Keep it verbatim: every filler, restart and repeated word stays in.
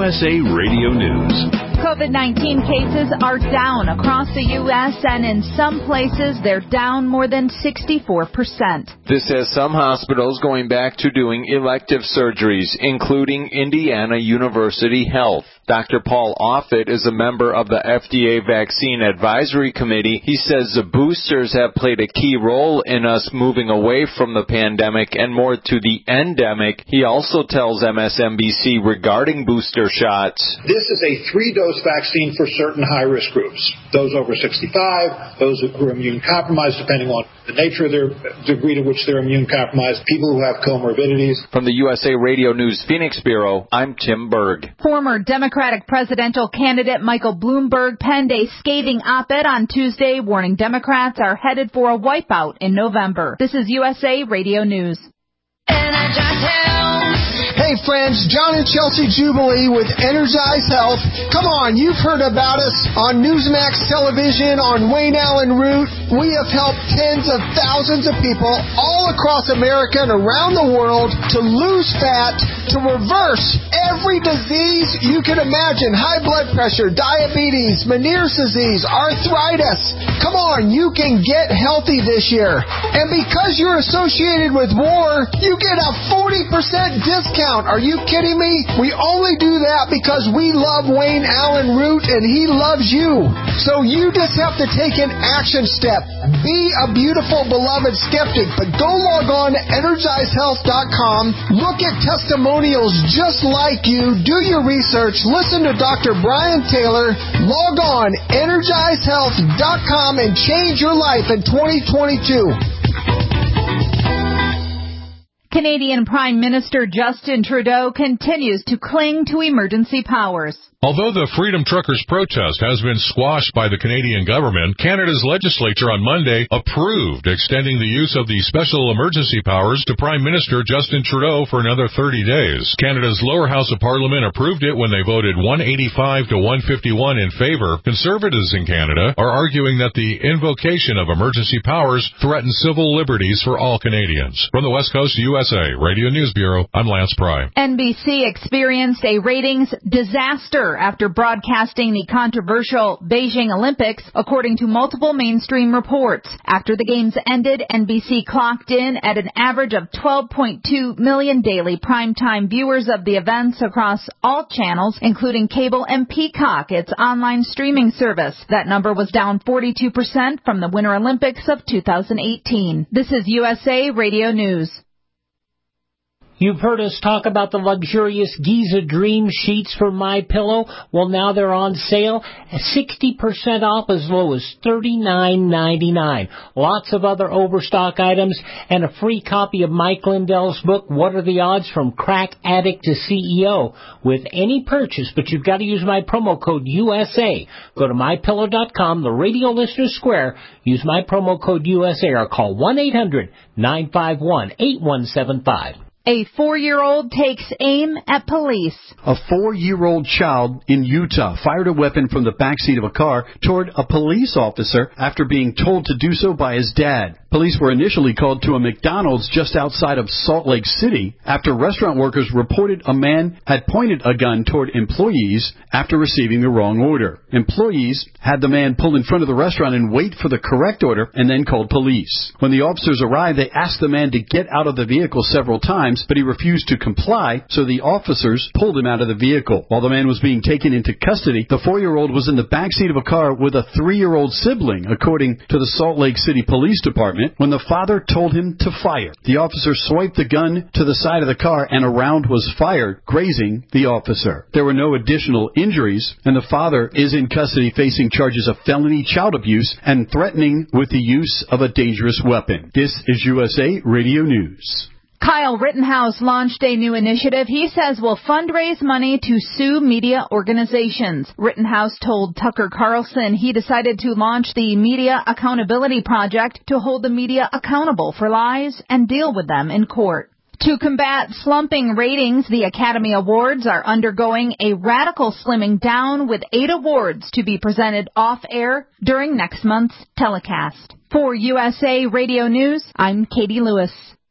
S A Radio News. COVID nineteen cases are down across the U S, and in some places they're down more than sixty-four percent. This has some hospitals going back to doing elective surgeries, including Indiana University Health. Doctor Paul Offit is a member of the F D A Vaccine Advisory Committee. He says the boosters have played a key role in us moving away from the pandemic and more to the endemic. He also tells M S N B C regarding booster shots. This is a three-dose vaccine for certain high-risk groups. Those over sixty-five, those who are immune compromised, depending on the nature of their degree to which they're immune compromised, people who have comorbidities. From the U S A Radio News Phoenix Bureau, I'm Tim Berg. Former Democratic presidential candidate Michael Bloomberg penned a scathing op-ed on Tuesday warning Democrats are headed for a wipeout in November. This is U S A Radio News. Hey friends, John and Chelsea Jubilee with Energize Health. Come on, you've heard about us on Newsmax Television, on Wayne Allen Root. We have helped tens of thousands of people all across America and around the world to lose fat, to reverse every disease you can imagine. High blood pressure, diabetes, Meniere's disease, arthritis. Come on, you can get healthy this year. And because you're associated with war, you get a forty percent discount. Are you kidding me? We only do that because we love Wayne Allen Root and he loves you. So you just have to take an action step. Be a beautiful, beloved skeptic, but go log on to energize health dot com. Look at testimonials just like you. Do your research. Listen to Doctor Brian Taylor. Log on energize health dot com and change your life in twenty twenty-two. Canadian Prime Minister Justin Trudeau continues to cling to emergency powers. Although the Freedom Truckers protest has been squashed by the Canadian government, Canada's legislature on Monday approved extending the use of the special emergency powers to Prime Minister Justin Trudeau for another thirty days. Canada's lower house of parliament approved it when they voted one eighty-five to one fifty-one in favor. Conservatives in Canada are arguing that the invocation of emergency powers threatens civil liberties for all Canadians. From the West Coast, U S A Radio News Bureau, I'm Lance Pry. N B C experienced a ratings disaster after broadcasting the controversial Beijing Olympics, according to multiple mainstream reports. After the games ended, N B C clocked in at an average of twelve point two million daily primetime viewers of the events across all channels, including cable and Peacock, its online streaming service. That number was down forty-two percent from the Winter Olympics of two thousand eighteen. This is U S A Radio News. You've heard us talk about the luxurious Giza Dream sheets for MyPillow. Well, now they're on sale, sixty percent off as low as thirty-nine ninety-nine. Lots of other overstock items and a free copy of Mike Lindell's book, What Are the Odds from Crack Addict to C E O, with any purchase, but you've got to use my promo code U S A. Go to my pillow dot com, the Radio Listener Square, use my promo code U S A or call one eight hundred nine five one eight one seven five. A four-year-old takes aim at police. A four-year-old child in Utah fired a weapon from the backseat of a car toward a police officer after being told to do so by his dad. Police were initially called to a McDonald's just outside of Salt Lake City after restaurant workers reported a man had pointed a gun toward employees after receiving the wrong order. Employees had the man pull in front of the restaurant and wait for the correct order and then called police. When the officers arrived, they asked the man to get out of the vehicle several times, but he refused to comply, so the officers pulled him out of the vehicle. While the man was being taken into custody, the four-year-old was in the backseat of a car with a three-year-old sibling, according to the Salt Lake City Police Department, when the father told him to fire. The officer swiped the gun to the side of the car, and a round was fired, grazing the officer. There were no additional injuries, and the father is in custody facing charges of felony child abuse and threatening with the use of a dangerous weapon. This is U S A Radio News. Kyle Rittenhouse launched a new initiative he says will fundraise money to sue media organizations. Rittenhouse told Tucker Carlson he decided to launch the Media Accountability Project to hold the media accountable for lies and deal with them in court. To combat slumping ratings, the Academy Awards are undergoing a radical slimming down with eight awards to be presented off-air during next month's telecast. For U S A Radio News, I'm Katie Lewis.